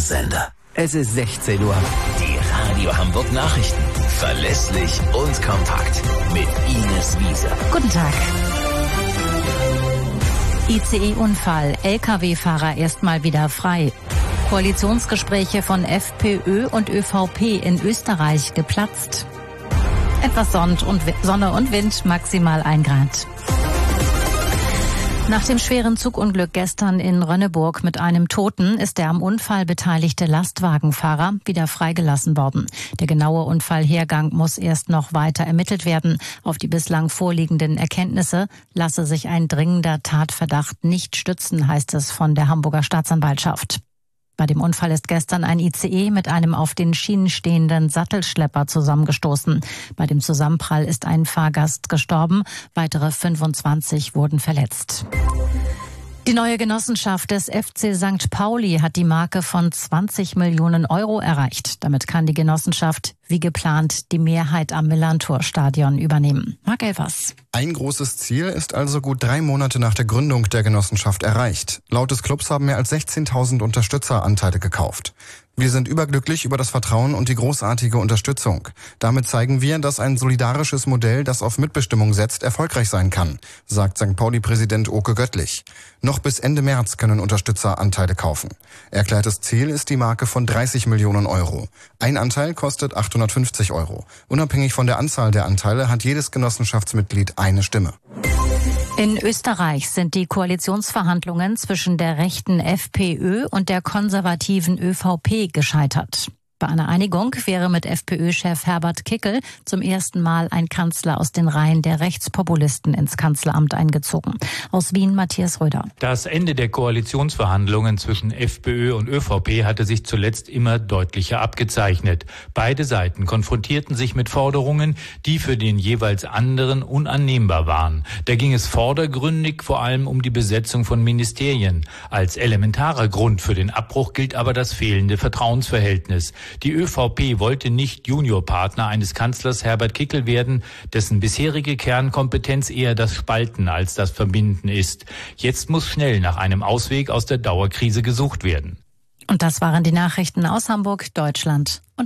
Sender. Es ist 16 Uhr. Die Radio Hamburg Nachrichten. Verlässlich und kompakt. Mit Ines Wiese. Guten Tag. ICE-Unfall. Lkw-Fahrer erstmal wieder frei. Koalitionsgespräche von FPÖ und ÖVP in Österreich geplatzt. Etwas Sonne und Wind, maximal 1 Grad. Nach dem schweren Zugunglück gestern in Rönneburg mit einem Toten ist der am Unfall beteiligte Lastwagenfahrer wieder freigelassen worden. Der genaue Unfallhergang muss erst noch weiter ermittelt werden. Auf die bislang vorliegenden Erkenntnisse lasse sich ein dringender Tatverdacht nicht stützen, heißt es von der Hamburger Staatsanwaltschaft. Bei dem Unfall ist gestern ein ICE mit einem auf den Schienen stehenden Sattelschlepper zusammengestoßen. Bei dem Zusammenprall ist ein Fahrgast gestorben, weitere 25 wurden verletzt. Die neue Genossenschaft des FC St. Pauli hat die Marke von 20 Millionen Euro erreicht. Damit kann die Genossenschaft, wie geplant, die Mehrheit am Millantor-Stadion übernehmen. Marc Elfers. Ein großes Ziel ist also gut 3 Monate nach der Gründung der Genossenschaft erreicht. Laut des Clubs haben mehr als 16.000 Unterstützer Anteile gekauft. Wir sind überglücklich über das Vertrauen und die großartige Unterstützung. Damit zeigen wir, dass ein solidarisches Modell, das auf Mitbestimmung setzt, erfolgreich sein kann, sagt St. Pauli-Präsident Oke Göttlich. Noch bis Ende März können Unterstützer Anteile kaufen. Erklärtes Ziel ist die Marke von 30 Millionen Euro. Ein Anteil kostet 850 Euro. Unabhängig von der Anzahl der Anteile hat jedes Genossenschaftsmitglied eine Stimme. In Österreich sind die Koalitionsverhandlungen zwischen der rechten FPÖ und der konservativen ÖVP gescheitert. Bei einer Einigung wäre mit FPÖ-Chef Herbert Kickl zum ersten Mal ein Kanzler aus den Reihen der Rechtspopulisten ins Kanzleramt eingezogen. Aus Wien Matthias Röder. Das Ende der Koalitionsverhandlungen zwischen FPÖ und ÖVP hatte sich zuletzt immer deutlicher abgezeichnet. Beide Seiten konfrontierten sich mit Forderungen, die für den jeweils anderen unannehmbar waren. Da ging es vordergründig vor allem um die Besetzung von Ministerien. Als elementarer Grund für den Abbruch gilt aber das fehlende Vertrauensverhältnis. Die ÖVP wollte nicht Juniorpartner eines Kanzlers Herbert Kickl werden, dessen bisherige Kernkompetenz eher das Spalten als das Verbinden ist. Jetzt muss schnell nach einem Ausweg aus der Dauerkrise gesucht werden. Und das waren die Nachrichten aus Hamburg, Deutschland und